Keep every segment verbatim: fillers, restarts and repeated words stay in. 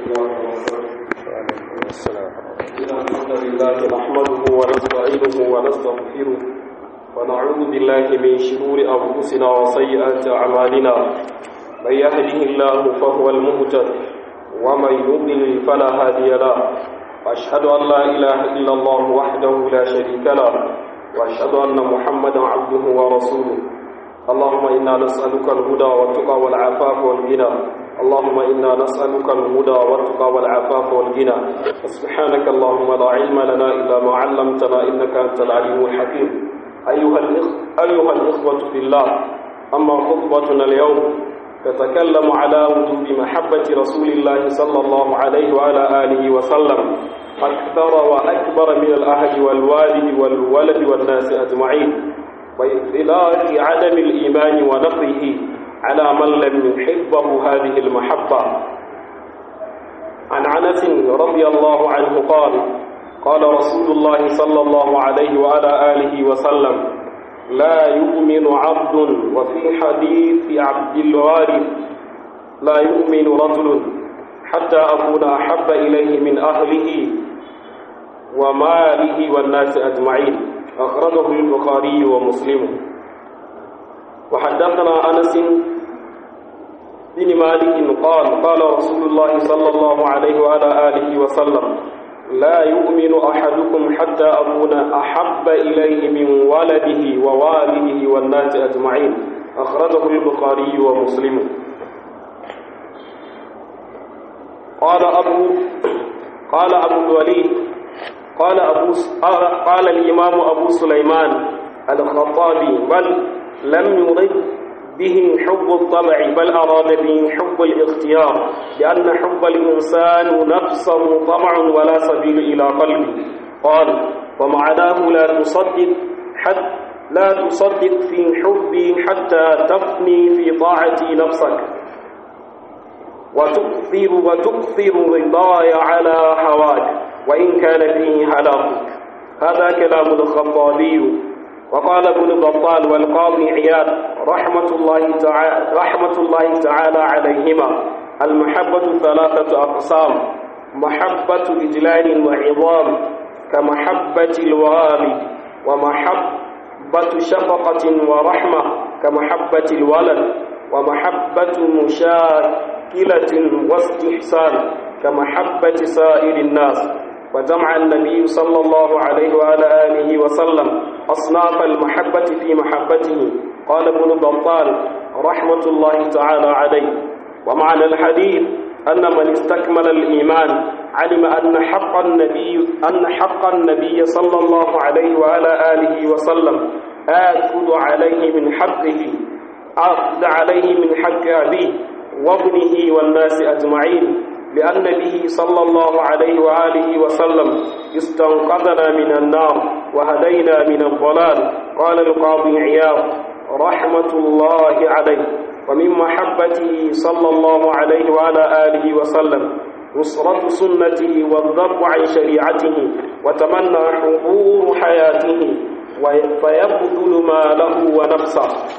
إن الحمد لله نحمده ونستعينه ونستغفره ونعوذ بالله من شرور أنفسنا وسيئات أعمالنا. من يهده الله فهو المهتد ومن يضلل فلا هادي له. وأشهد أن لا إله إلا الله وحده لا شريك له وأشهد أن محمدا عبده ورسوله. اللهم إنا نسألك الهدى والتقى والعفاف والغنى. اللهم إنا نسألك الهدى والتقى والعفاف والغنى. سبحانك اللهم لا علم لنا إلا ما علمتنا إنك أنت العليم الحكيم. أيها الإخ... أيها الإخوة في الله، أما خطبتنا اليوم تتكلم على وجوب محبة رسول الله صلى الله عليه وعلى آله وسلم أكثر وأكبر من الأهل والوالد والولد والناس أجمعين، وإطلاق عدم الإيمان ونفيه على من لم يحبه هذه المحبة. عن أنس رضي الله عنه قال: قال رسول الله صلى الله عليه وعلى آله وسلم: لا يؤمن عبد. وفي حديث عبد الوارث: لا يؤمن رجل حتى أكون أحب إليه من أهله وماله والناس أجمعين. أخرجه البخاري ومسلم. وحدثنا أنس بن مالك قال: قال رسول الله صلى الله عليه وعلى آله وسلم: لا يؤمن أحدكم حتى أكون أحب إليه من ولده ووالده والناس أجمعين. أخرجه البخاري ومسلم. قال أبو قال أبو الوليد قال أبو قال الإمام أبو سليمان الخطابي: بل لم يرد به حب الطبع، بل أراد به حب الاختيار، لأن حب الإنسان نفسه طمع ولا سبيل إلى قلبه. قال: ومعناه لا تصدق حتى لا تصدق في حبي حتى تفني في طاعتي نفسك وتكثر وتكثر رضاي على هواك وإن كان فيه هلاكك. هذا كلام الخطابي. وقال ابن بطال والقاضي عياض رحمة الله تعالى رحمة الله تعالى عليهما: المحبة ثلاثة أقسام: محبة إجلال وعظام كمحبة الوالد، ومحبة شفقة ورحمة كمحبة الولد، ومحبة مشاكلة واستحسان كمحبة سائر الناس. وجمع النبي صلى الله عليه وعلى آله وسلم أصناف المحبة في محبته. قال ابن بطال رحمة الله تعالى عليه: ومعنى الحديث أن من استكمل الإيمان علم أن حق النبي أن حق النبي صلى الله عليه وعلى آله وسلم آخذ عليه من حقه آخذ عليه من حق أبيه وابنه والناس أجمعين، لأن به صلى الله عليه وآله وسلم استنقذنا من النار وهدينا من الضلال. قال القاضي عياض رحمة الله عليه: ومن محبته صلى الله عليه وعلى آله وسلم نصرة سنته والذب عن شريعته وتمنى حضور حياته فيبذل ما له ونفسه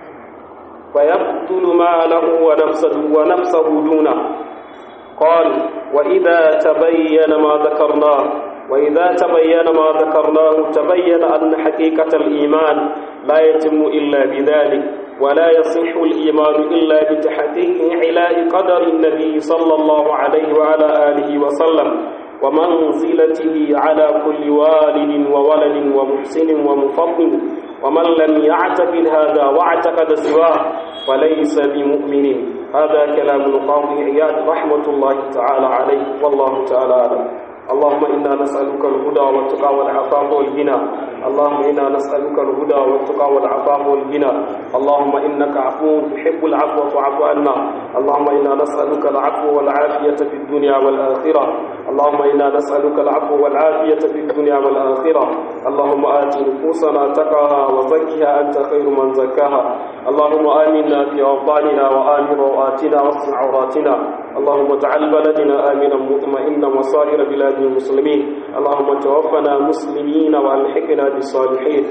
فيبذل ما له ونفسه ونفسه دونه. قال: وإذا تبين ما ذكرناه وإذا تبين ما ذكرناه تبين أن حقيقة الإيمان لا يتم إلا بذلك، ولا يصح الإيمان إلا بتحقيق علاء قدر النبي صلى الله عليه وعلى آله وسلم ومنزلته على كل والد وولد ومحسن ومفضل. ومن لم يعتقد هذا واعتقد سواه فليس بمؤمن. هذا كلام القاضي عياض رحمة الله تعالى عليه، والله تعالى أعلم. اللهم إنا نسألك الهدى والتقى والعفاف والغنى. اللهم إنا نسألك الهدى والتقى والعفاف والغنى. اللهم إنك عفو تحب العفو فاعف عنا. اللهم إنا نسألك العفو والعافية في الدنيا والآخرة. اللهم إنا نسألك العفو والعافية في الدنيا والآخرة. اللهم آت نفوسنا تقاها وزكها أنت خير من زكاها. اللهم آمنا في أوطاننا وآمن روآتنا واستر عوراتنا. اللهم اجعل بلدنا آمنا مطمئنا وسائر بلاد المسلمين. اللهم توفنا مسلمين والحقنا بالصالحين.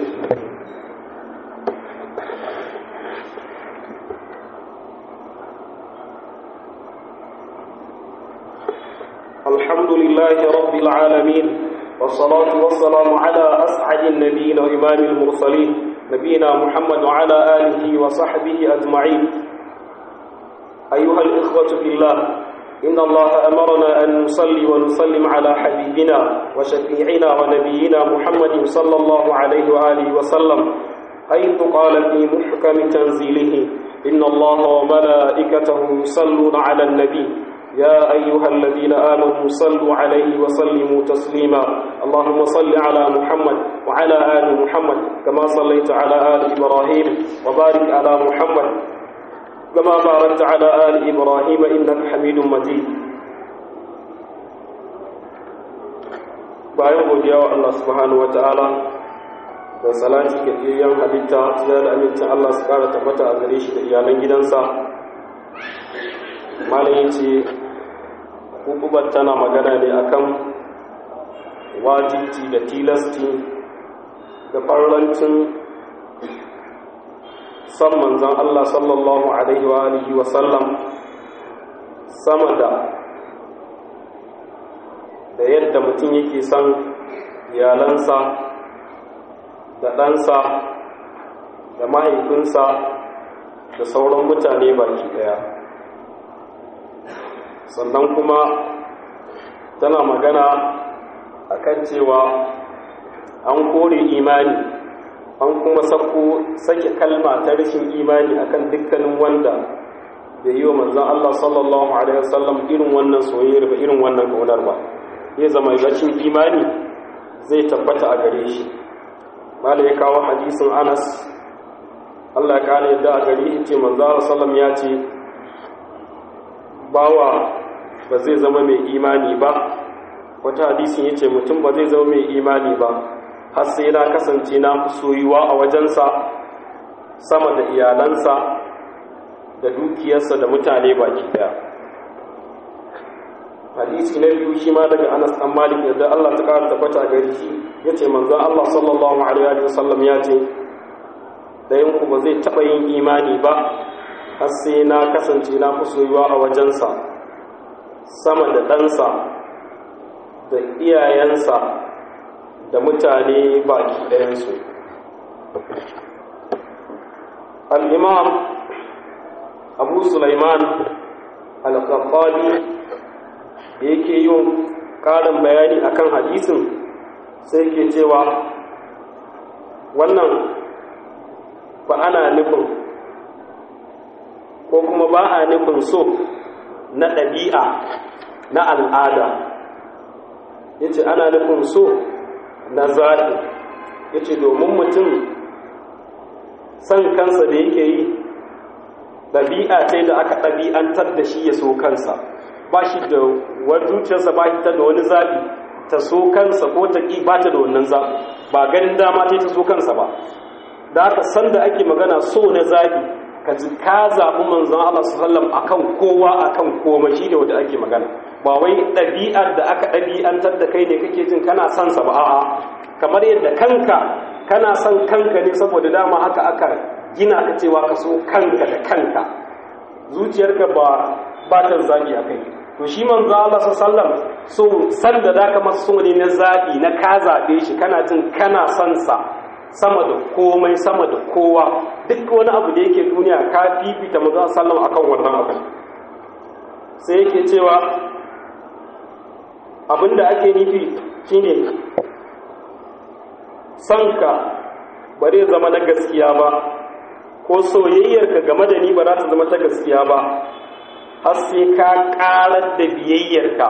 الحمد لله رب العالمين، والصلاة والسلام على أسعد النبيين وإمام المرسلين نبينا محمد وعلى آله وصحبه أجمعين. أيها الإخوة في الله، إن الله أمرنا أن نصلي ونسلم على حبيبنا وشفيعنا ونبينا محمد صلى الله عليه وآله وسلم، حيث قال في محكم تنزيله: إن الله وملائكته يصلون على النبي يا أيها الذين آمنوا صلوا عليه وسلموا تسليما. اللهم صل على محمد وعلى آل محمد كما صليت على آل إبراهيم، وبارك على محمد كما باركت على آل إبراهيم إنك حميد مجيد. bayan godiya wa Allah subhanahu wa ta'ala da salati ga iyayen halitta da da amincin Allah su kara tabbata a gare shi da iyalan gidansa, malam yace hukubar tana magana ne akan wajibi da tilasti da farlancin san manzon Allah sallallahu alaihi wa alihi wa sallam sama da da yadda mutum yake san iyalansa da ɗansa da mahaifinsa da sauran mutane baki ɗaya. Sannan kuma tana magana akan cewa an kore imani, an kuma sako sake kalma ta rashin imani akan dukkanin wanda bai yi wa manzon Allah sallallahu alaihi wasallam irin wannan soyayyar ba, irin wannan kaunar ba, ya zama rashin imani zai tabbata a gare shi. Malai ya kawo hadisin Anas, Allah ya kare yadda a gare shi, ce manzon Allah sallallahu ya ce bawa ba zai zama mai imani ba. Wata hadisin yace mutum ba zai zama mai imani ba har sai na kasance na fi soyuwa a wajensa sama da iyalansa da dukiyarsa da mutane baki daya. Hadisi na biyu shi ma daga Anas bin Malik yadda Allah ta kara tabbata gare shi, yace manzon Allah sallallahu alaihi wasallam ya ce dayan ku ba zai taba yin imani ba har sai na kasance na fi soyuwa a wajensa sama da ɗansa da iyayensa da mutane baki ɗayansu. Al-Imam Abu Sulaiman Al-Qattabi da yake yin ƙarin bayani akan hadisin sai ke cewa wannan ba ana nufin ko kuma ba a nufin so na ɗabi'a na al'ada, ya ce ana nufin so na zaɓi. Ya ce domin mutum san kansa da yake yi ɗabi'a ce da aka ɗabi'antar da shi ya so kansa, ba shi da wani zuciyarsa, ba shi ta da wani zaɓi ta so kansa ko ta ƙi, ba ta da wannan zaɓi, ba ganin dama ta so kansa ba. Da haka san da ake magana so na zaɓi, ka ji ka zaɓi manzon Allah sallam akan kowa akan komai, shi da wanda ake magana, ba wai ɗabi'ar da aka ɗabi'antar da kai ne kake jin kana son sa ba. A'a, kamar yadda kanka kana son kanka ne saboda dama haka aka gina ka cewa ka so kanka da kanka, zuciyarka ba ba ta zaɓi a kai. To shi manzon Allah sallam so san da zaka masa so ne na zaɓi, na ka zaɓe shi kana jin kana son sa sama da komai, sama da kowa, duk wani abu da yake duniya ka fifita manzon sallam akan wannan abu. Sai yake cewa abinda ake nufi shine sanka ba zai zama na gaskiya ba, ko soyayyarka game da ni ba za ta zama ta gaskiya ba har sai ka karar da biyayyarka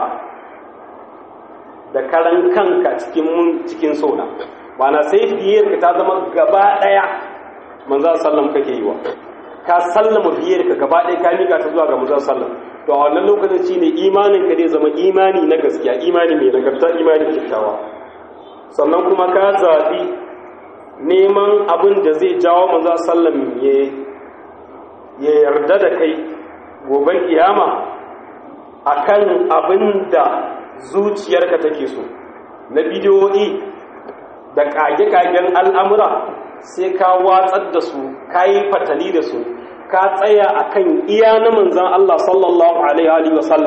da karan kanka cikin mun cikin sona. Bana sai biyarka ta zama gaba daya manzo sallam kake yi wa, ka sallama biyarka gaba daya ka mika ta zuwa ga manzo sallam. To a wannan lokacin shine imanin ka zai zama imani na gaskiya, imani mai nagarta, imani kyakkyawa. Sannan kuma ka zabi neman abin da zai jawo manzo sallam ya ya yarda da kai gobe kiyama akan abin da zuciyarka take so na bidiyoyi da kage-kagen al'amura, sai ka watsar da su, ka yi fatali da su, ka tsaya akan iya na manzan Allah sallallahu alaihi wasallam,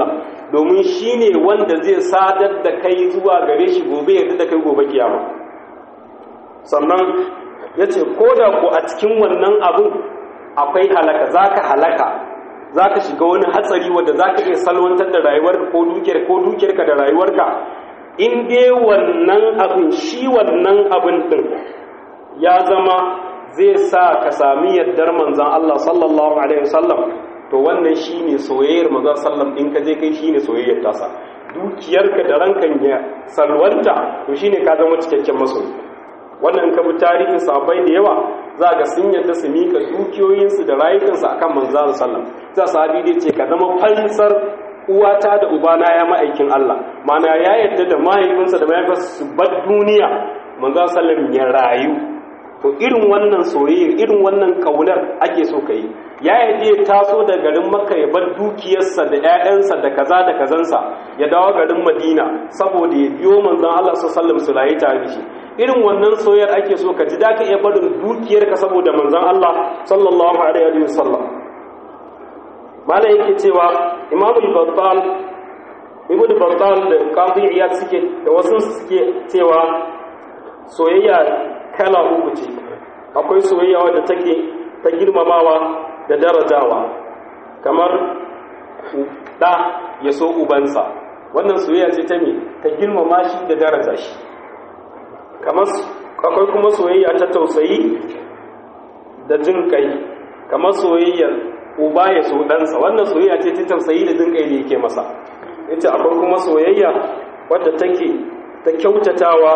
domin shine wanda zai sadar da kai zuwa gare shi gobe yadda da kai gobe kiyama. Sannan yace koda ko a cikin wannan abun akwai halaka, zaka halaka, zaka shiga wani hatsari wanda zaka iya salwantar da rayuwarka ko dukiyar ko dukiyarka da rayuwarka, in dai wannan abin shi wannan abin din ya zama zai sa ka sami yaddar manzon Allah sallallahu alaihi wasallam, to wannan shine soyayyar manzon sallam in ka je kai shine soyayyar tasa. Dukiyarka da rankan ya salwanta, to shine ka zama cikakken masoyi. Wannan ka bi tarihin sahabbai da yawa za ga sun yadda su mika dukiyoyinsu da rayukansu akan manzon sallam. Za sahabi dai ce ka zama fansar uwata da ubana ya ma'aikin Allah, mana ya yadda da mahaifinsa da mahaifinsa su bar duniya manzon sallam ya rayu. To irin wannan soyayya, irin wannan kaunar ake so ka yi. Ya yadda ya taso da garin Makka ya bar dukiyarsa da 'ya'yansa da kaza da kazansa ya dawo garin Madina saboda ya biyo manzon Allah sallallahu alaihi wasallam su rayu tare da shi. Irin wannan soyayyar ake so ka ji, da ka iya barin dukiyarka saboda manzon Allah sallallahu alaihi wasallam. Malai yake cewa Imam al-Battal Ibn Battal da Qadi Iyad suke da wasu suke cewa soyayya kala uku ce. Akwai soyayya wadda take ta girmamawa da darajawa, kamar da ya so ubansa, wannan soyayya ce ta me ta girmama shi da daraja shi. Kamar akwai kuma soyayya ta tausayi da jin kai, kamar soyayyar uba ya so ɗansa, wannan soyayya ce ta tausayi da jin kai da yake masa. Ita akwai kuma soyayya wadda take ta kyautatawa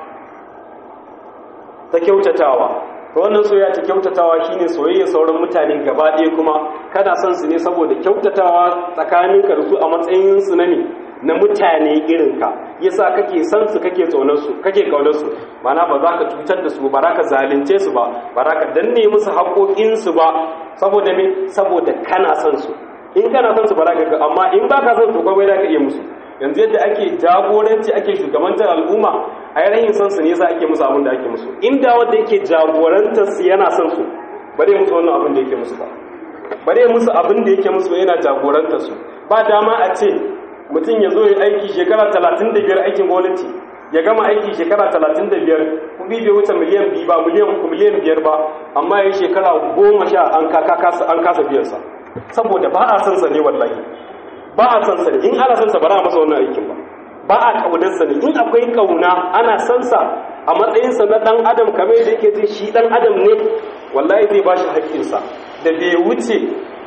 ta kyautatawa wannan soyayya ta kyautatawa shine soyayya sauran mutane gaba ɗaya, kuma kana son su ne saboda kyautatawa tsakaninka da su a matsayin su na ne na mutane irinka, yasa kake son su, kake tsonar su, kake kaunar su. Mana ba za ka cutar da su ba, za ka zalunce su ba, ba za ka danne musu haƙoƙin su ba, saboda me saboda kana son su. In kana son su ba za ka ga, amma in ba ka son su kawai za ka iya musu. Yanzu yadda ake jagoranci ake shugabantar al'umma, a yi rahin son su ne yasa ake musu abin da ake musu. Inda wanda yake jagorantar su yana son su, ba zai musu wannan abin da yake musu ba, ba zai musu abin da yake musu yana jagorantar su. Ba dama a ce mutum ya zo ya aiki shekara talatin da biyar aikin gwamnati, ya gama aiki shekara talatin da biyar, kuɗi bai wuce miliyan biyu ba, miliyan uku, miliyan biyar ba, amma ya yi shekara goma sha an kasa biyansa, saboda ba a son sa ne wallahi. Ba a san sa ne, in ana san sa ba za a masa wannan aikin ba. Ba a kaunar sa ne, in akwai kauna ana san sa a matsayin sa na dan adam, kamar da yake jin shi dan adam ne, wallahi zai bashi haƙƙin sa da bai wuce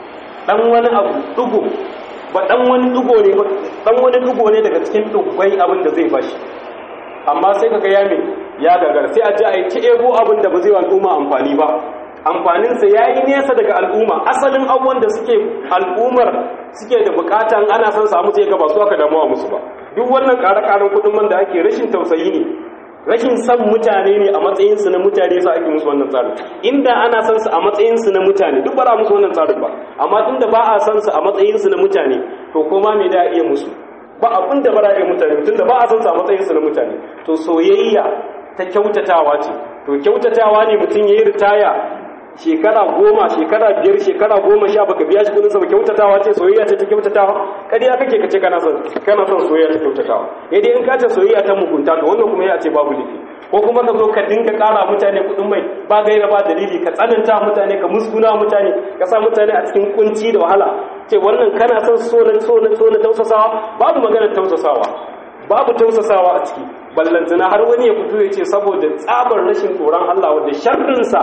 dan wani abu dugo ba, dan wani dugo ne ba, dan wani dugo ne daga cikin dubbai abin da zai bashi. Amma sai kaga ya me ya gagar, sai a ji a yi ci ego abin da ba zai wa al'umma amfani ba. Amfaninsa ya yi nesa daga al'umma, asalin abubuwan da suke al'ummar suke da bukatan ana son samu sai ga ba su aka damuwa musu ba. Duk wannan ƙare-ƙaren kuɗin man da ake rashin tausayi ne, rashin san mutane ne a matsayinsu na mutane sa ake musu wannan tsarin. Inda ana son su a matsayinsu na mutane duk ba za musu wannan tsarin ba, amma tunda ba a son su a matsayinsu na mutane, to koma me da iya musu ba abin da ba za a iya mutane, tunda ba a son su a matsayinsu na mutane. To soyayya ta kyautatawa ce, to kyautatawa ne mutum ya yi ritaya shekara goma, shekara biyar, shekara goma sha baka biya shi kudin sa ba, kyautatawa ce, soyayya ce ta kyautatawa. Kariya kake kace kana son kana son soyayya ta kyautatawa. Eh dai in ka ce soyayya ta mugunta, to wannan kuma ya ce babu laifi. Ko kuma ka zo ka dinga ƙara mutane kudin mai ba gaira ba dalili, ka tsananta mutane, ka musguna mutane, ka sa mutane a cikin kunci da wahala. Ce wannan kana son so na so na so na tausasawa, babu maganar tausasawa. Babu tausasawa a ciki. Ballantana har wani ya fito ya ce saboda tsabar rashin tsoron Allah wanda sharrin sa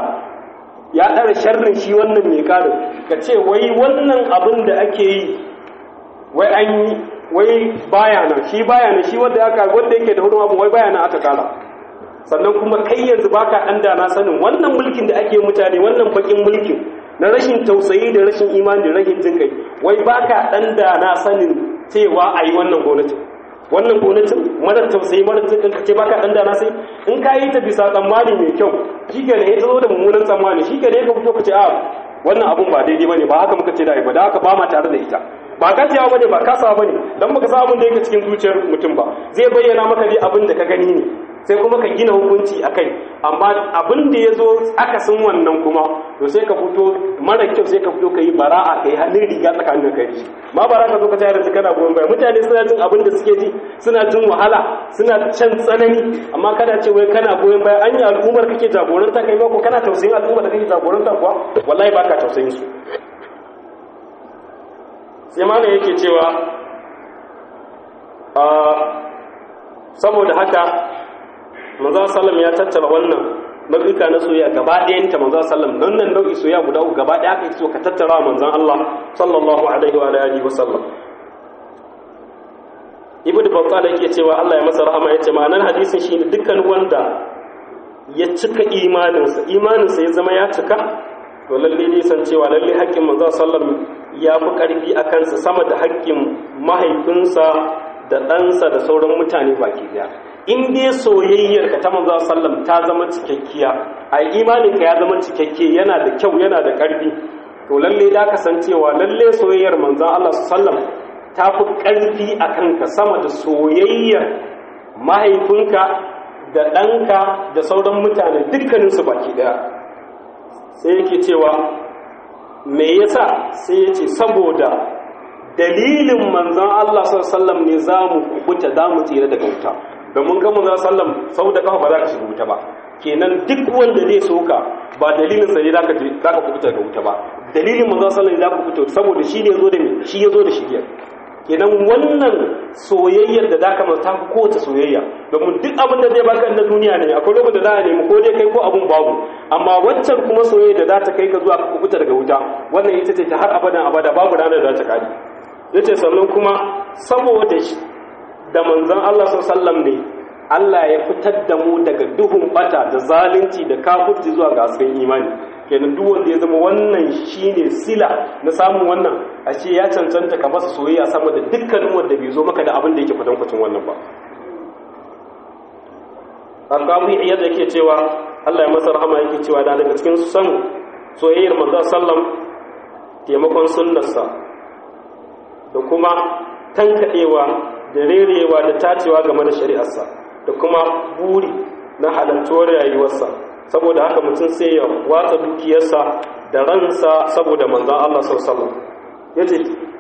ya ɗara sharrin shi wannan mai ƙarin, ka ce wai wannan abin da ake yi wai an yi wai baya nan, shi baya nan, shi wanda aka wanda yake da hudu abu wai baya nan aka ƙara. Sannan kuma kai yanzu baka ɗan da na sanin wannan mulkin da ake mutane, wannan bakin mulkin na rashin tausayi da rashin imani da rashin jin kai, wai baka ɗan da na sanin cewa a yi wannan gwamnatin. Wannan gwamnatin mara tausayi mara zikin kace baka dan dana sai in ka yi ta bisa tsammani mai kyau, shi ke ne ya zo da mummunan tsammani, shi ke ne ka fito kace a wannan abun ba daidai bane, ba haka muka ce da ai ba, da haka ba ma tare da ita. Ba gajiyawa bane, ba kasa bane, dan baka san abin da yake cikin zuciyar mutum ba, zai bayyana maka dai abin da ka gani ne. sai kuma ka gina hukunci akai. Amma abin da ya zo akasin wannan kuma to sai ka fito mara kyau, sai ka fito ka yi bara'a, ka yi hannun riga tsakanin kai shi. Ma bara ka zo ka tayar da kana goyon baya, mutane suna jin abin da suke ji, suna jin wahala, suna can tsanani, amma kana ce wai kana goyon baya. An yi al'ummar kake jagoranta kai ba ko kana tausayin al'ummar da kake jagoranta kuwa? Wallahi ba ka tausayin su. Sai malam yake cewa saboda haka manzo sallam ya tattara wannan nau'ika na soyayya gaba ɗayan ta. Manzo sallam nan nan nau'i soyayya guda uku gaba ɗaya aka so ka tattara manzon Allah sallallahu alaihi wa alihi wa sallam. Ibnu Battal yake cewa Allah ya masa rahama, yace ma'anar hadisin shine dukkan wanda ya cika imaninsa imaninsa ya zama ya cika, to lalle ne san cewa lalle haƙƙin manzo sallam ya fi ƙarfi a kansa sama da haƙƙin mahaifinsa da ɗansa da sauran mutane baki daya. In dai soyayyar ka ta manzo sallam ta zama cikakkiya, a imaninka ya zama cikakke, yana da kyau, yana da ƙarfi, to lalle da ka san cewa lalle soyayyar manzo Allah sallam ta fi ƙarfi a kanka sama da soyayyar mahaifinka da ɗanka da sauran mutane dukkaninsu baki daya. Sai yake cewa me yasa? Sai yace saboda dalilin manzon Allah sallallahu alaihi wasallam ne zamu kubuta, zamu tsira daga wuta. Domin ga manzon sallam sau da kafa ba za ka shiga wuta ba. Kenan duk wanda zai soka ba dalilin sa ne zaka zaka kubuta daga wuta ba. Dalilin manzon sallallahu alaihi wasallam ne zaka kubuta saboda shi ne yazo da me? Shi yazo da shiriya. Kenan wannan soyayyar da zaka manta ko ta soyayya, domin duk abin da zai baka na duniya ne akwai lokacin da za a nemi ko dai kai ko abun babu, amma waccan kuma soyayya da za ta kai ka zuwa ka kubuta daga wuta, wannan ita ce ta har abadan abada, babu ranar da za ta kare. Yace sannan kuma saboda shi da manzon Allah sallallahu alaihi wasallam ne Allah ya fitar da mu daga duhun bata da zalunci da kafirci zuwa ga hasken imani. Kenan duk wanda ya zama wannan shine sila na samun wannan, a ce ya cancanta ka masa soyayya sama da dukkanin wanda bai zo maka da abin da yake kwatankwacin wannan ba. Al-Qawi Iyad yake cewa Allah ya masa rahama, yake cewa da daga cikin san soyayyar manzo sallam taimakon sunnarsa da kuma tankadewa da rerewa da tacewa game da shari'arsa da kuma buri na halartuwar rayuwarsa. Saboda haka mutum sai ya watsa dukiyarsa da ransa saboda manzon Allah sallallahu alaihi wasallam. Yace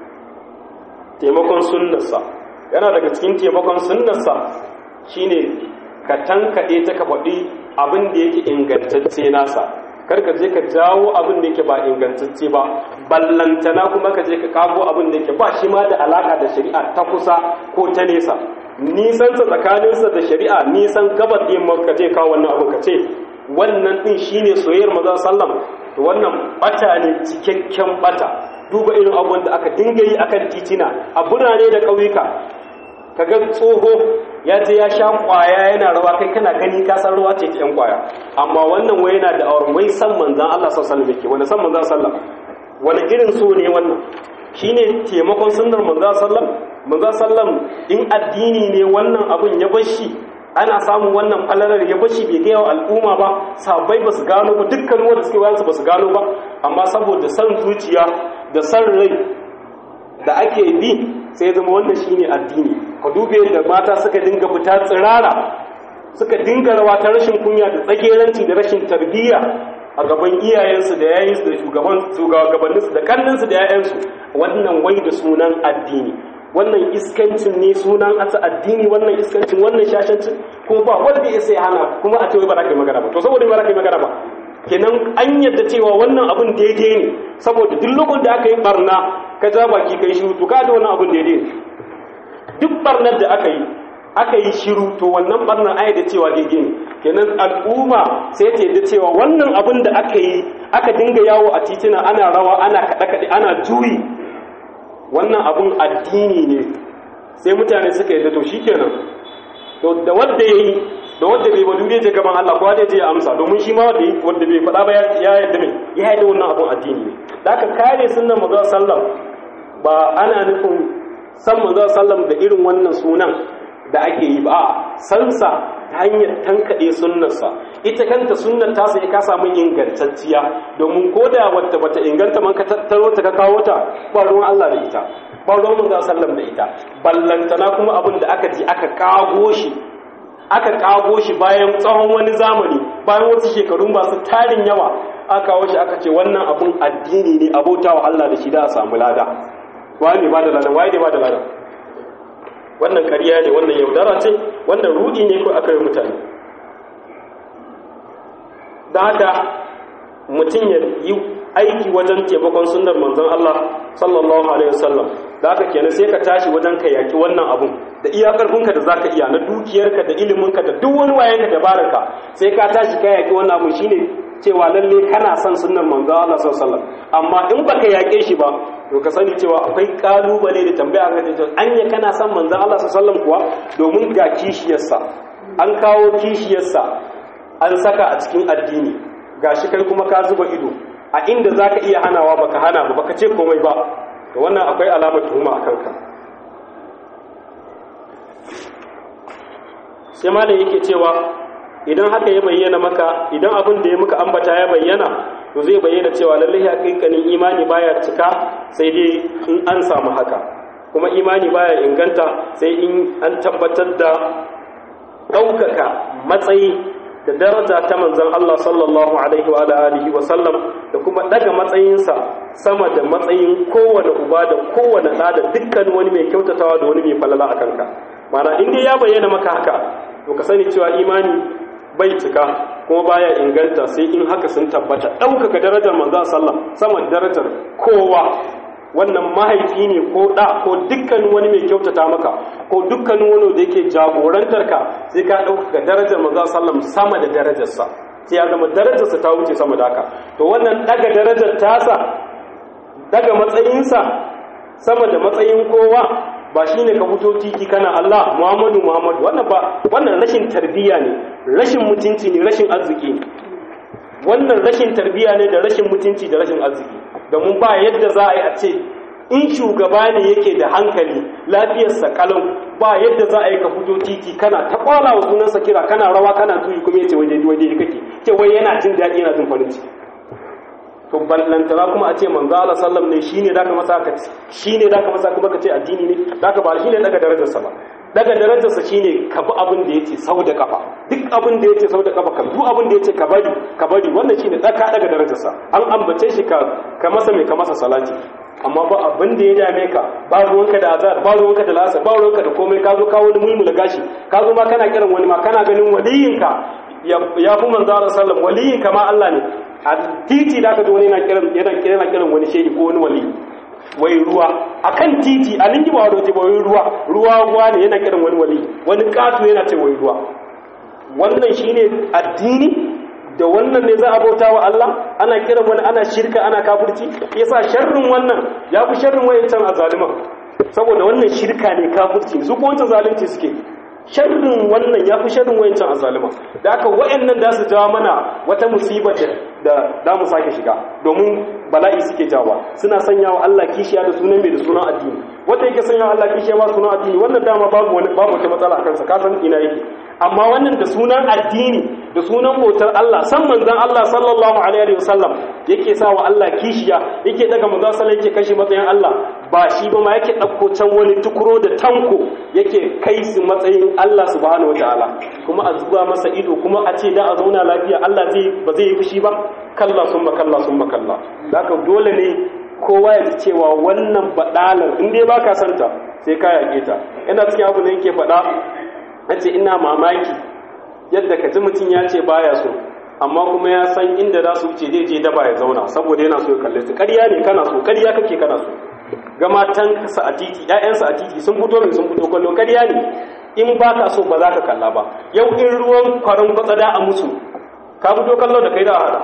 taimakon sunnarsa yana daga cikin taimakon sunnarsa shine ka tankade ta ka faɗi abin da yake ingantacce nasa, kar ka je ka jawo abin da yake ba ingantacce ba, ballantana kuma ka je ka kago abin da yake ba shi ma da alaka da shari'a ta kusa ko ta nesa. Nisan sa tsakaninsa da shari'a nisan gabar da yamma, ka je kawo wannan abin ka ce wannan din shine soyayyar manzo sallam, to wannan bata ne, cikakken bata. Duba irin abubuwan da aka dinga yi akan titina a birane da ƙauyuka, kaga tsoho ya je ya sha kwaya yana rawa, kai kana gani ka san ruwa ce ta yan kwaya, amma wannan wai yana da auren wai san manzon Allah sallallahu alaihi wasallam yake. Wani san manzon sallam, wani irin so ne wannan? Shine taimakon sunnar manzon sallam. Manzon sallam in addini ne wannan abun ya bar shi, ana samun wannan falalar ya bashi bai gaya wa al'umma ba, sabai ba su gano ba, dukkan wanda suke wayansu ba su gano ba, amma saboda san zuciya da san rai da ake bi sai zama wannan shine addini. Ka dube da mata suka dinga fita tsirara, suka dinga rawa ta rashin kunya da tsageranci da rashin tarbiyya a gaban iyayensu da yayinsu da shugaban shugabanninsu da kanninsu da yayansu, wannan wai da sunan addini. Wannan iskancin ne sunan asa addini, wannan iskancin, wannan shashancin, ko ba wanda ya sai hana kuma a ce wai ba za ka yi magana ba. To saboda ba za ka yi magana ba, kenan an yadda cewa wannan abin daidai ne, saboda duk lokacin da aka yi barna ka ja baki kai shiru, to ka da wannan abin daidai ne. Duk barnar da aka yi aka yi shiru, to wannan barnar ai da cewa daidai ne. Kenan al'umma sai ta yadda cewa wannan abin da aka yi, aka dinga yawo a titina ana rawa, ana kaɗe-kaɗe, ana juyi, wannan abun addini ne. Sai mutane suka yi to shikenan, to da wanda yayi da wanda bai wadu je gaban Allah ko da je ya amsa, domin shi ma wanda wanda bai faɗa ba ya yadda me ya yadda wannan abun addini ne. Da aka kare sunnar manzo sallam ba ana nufin san manzo sallam da irin wannan sunan da ake yi ba, sansa ta hanyar tankade sunnarsa. Ita kanta sunnar ta sai ka samu ingantacciya, domin koda wata bata inganta man ka tattaro ta ka kawo ta, ba ruwan Allah da ita, ba ruwan manzo sallam da ita, ballantana kuma abin da aka ji aka kago shi aka kago shi bayan tsawon wani zamani, bayan wasu shekaru masu tarin yawa, aka kawo shi aka ce wannan abun addini ne, abautawa Allah da shi da a samu lada. Wani ba da lada, waye ne ba da lada? Wannan ƙarya ne, wannan yaudara ce, wannan rudi ne ko aka yi mutane. Da haka mutum ya yi aiki wajen taimakon sunnar manzon Allah sallallahu alaihi wasallam, da haka kenan sai ka tashi wajen ka yaki wannan abun da iya karfinka da zaka iya, na dukiyarka da iliminka da duk wani wayenka da baraka, sai ka tashi ka yaki wannan abun. Shine cewa lalle kana son sunnar manzon Allah sallallahu alaihi wasallam, amma in baka yake shi ba to ka sani cewa akwai kalubale da tambaya ga cewa anya kana son manzon Allah sallallahu alaihi wasallam kuwa, domin ga kishiyarsa an kawo kishiyarsa an saka a cikin addini, gashi kai kuma ka zuba ido a inda zaka iya hanawa baka hana ba, baka ce komai ba, to wannan akwai alamar tuhuma a kanka. Sai malam yake cewa idan haka ya bayyana maka, idan abin da ya muka ambata ya bayyana, to zai bayyana cewa lallai hakikanin imani baya cika sai dai in an samu haka, kuma imani baya inganta sai in an tabbatar da ɗaukaka matsayi da daraja ta manzon Allah sallallahu alaihi wa alihi wa sallam, da kuma daga matsayinsa sama da matsayin kowane uba da kowane ɗa da dukkan wani mai kyautatawa da wani mai falala a kanka. Mana in dai ya bayyana maka haka, to ka sani cewa imani bai cika kuma baya inganta sai in haka sun tabbata. Ɗaukaka darajar manzon sallam sama da darajar kowa, wannan mahaifi ne ko ɗa ko dukkan wani mai kyautata maka ko dukkan wani da yake jagorantar ka, sai ka ɗaukaka darajar manzon sallam sama da darajarsa, sai ya zama darajarsa ta wuce sama da haka. To wannan daga darajar tasa, daga matsayinsa sama da matsayin kowa, ba shine ka fito titi kana Allah Muhammadu Muhammadu, wannan ba, wannan rashin tarbiyya ne, rashin mutunci ne, rashin arziki ne. Wannan rashin tarbiyya ne da rashin mutunci da rashin arziki, domin ba yadda za a yi a ce in shugaba ne yake da hankali lafiyarsa kalau, ba yadda za a yi ka fito titi kana ta kwala wa sunansa kira, kana rawa kana tuyi, kuma yace waje waje kake ce wai yana jin daɗi yana jin farin ciki. To ballantana kuma a ce manzo Allah sallam ne shine zaka masa ka shine zaka masa kuma ka ce addini ne, zaka ba shine daga darajarsa ba. Daga darajarsa shine ka bi abin da yace sau da kafa, duk abin da yace sau da kafa ka duk abin da yace ka bari ka bari, wannan shine daka daga darajarsa. An ambace shi ka ka masa mai ka masa salati, amma ba abin da ya dame ka, ba ruwanka da azar, ba ruwanka da lasa, ba ruwanka da komai, ka zo ka wani mulmula gashi, ka zo ma kana kiran wani ma kana ganin waliyinka ya fi manzo Allah sallam, waliyinka ma Allah ne. A titi da ka zo wani yana kiran yana kiran kiran wani shehi ko wani wali, wai ruwa akan titi a lingi ba wato ba wai ruwa ruwa ruwa ne yana kiran wani wali, wani katu yana ce wai ruwa. Wannan shine addini, da wannan ne za a bauta wa Allah, ana kiran wani, ana shirka, ana kafirci. Yasa sharrin wannan ya fi sharrin wayancan azaliman, saboda wannan shirka ne, kafirci, su ko wancan zalunci suke. Sharrin wannan ya fi sharrin wayancan azaliman, da aka wayannan da su jawo mana wata musibar da da mu sake shiga, domin bala'i suke jawa, suna sanya wa Allah kishiya da sunan mai da sunan addini. Wanda yake sanya wa Allah kishiya ba sunan addini, wannan dama babu wani babu wata matsala kansa, ka san ina yake. Amma wannan da sunan addini, da sunan bautar Allah, san manzon Allah sallallahu alaihi wasallam yake sa wa Allah kishiya, yake daga manzon sallallahu yake kashi matsayin Allah, ba shi ba ma yake dauko can wani tukuro da tanko yake kai su matsayin Allah subhanahu wataala, kuma a zuba masa ido, kuma a ce da a zauna lafiya, Allah zai ba zai yi fushi ba. Kalla summa kalla summa kalla. Haka dole ne kowa ya ji cewa wannan badalar in dai baka santa sai ka yake ta. Ina cikin abu ne yake faɗa, nace ina mamaki yadda ka ji mutum ya ce baya so, amma kuma ya san inda za su wuce zai je daba ya zauna saboda yana so ya kalle su. Ƙarya ne kana so, ƙarya kake kana so. Ga matan sa a titi, ƴaƴansa a titi sun fito min sun fito kallo, ƙarya ne. In baka so ba za ka kalla ba. Yau in ruwan kwaron kwatsada a musu, ka fito kallo da kai da hada.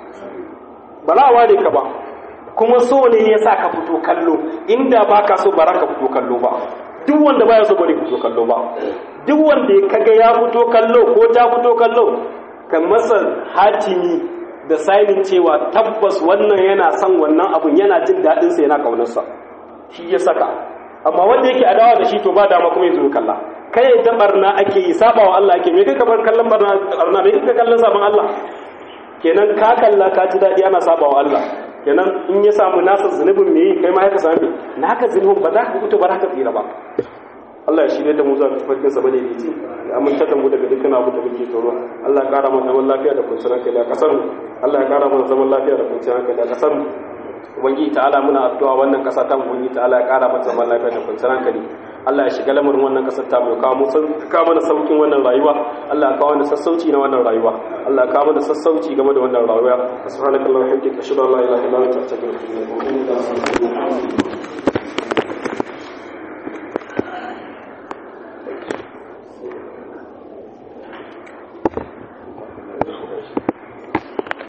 Ba za a ware ka ba, kuma so ne ya sa ka fito kallo, inda ba ka so ba za ka fito kallo ba. Duk wanda baya so bari fito kallo ba, duk wanda ya kaga ya fito kallo ko ta fito kallo, ka masa hatimi da sainin cewa tabbas wannan yana son wannan abun, yana jin daɗinsa, yana ƙaunarsa, shi ya saka. Amma wanda yake adawa da shi to ba dama kuma ya zo kalla. Kai da barna ake yi, sabawa Allah ake, me kai ka bar kallon barna, me kai ka kallon sabon Allah? Kenan ka kalla ka ji daɗi ana saba wa Allah, kenan in ya samu nasa zunubin me kai ma ya ka sami naka zunubin, ba za ka fito ba za ka tsira ba. Allah ya shirye da mu zuwa tafarkin sa bane dace ya aminta da mu daga dukkan abu da muke tsoro Allah ya kara mana zaman lafiya da kwanciyar hankali a kasar mu Allah ya kara mana zaman lafiya da kwanciyar hankali a kasar mu ubangiji ta'ala muna addu'a wannan kasa ta mu ubangiji ta'ala ya kara mata zaman lafiya da kwanciyar hankali Allah ya shiga lamarin wannan kasar ta mu kawo mu kawo mana saukin wannan rayuwa Allah ya kawo mana sassauci na wannan rayuwa Allah ya kawo mana sassauci game da wannan rayuwa subhanallahi wa bihamdihi ashhadu an la ilaha illa anta astaghfiruka wa atubu ilaik.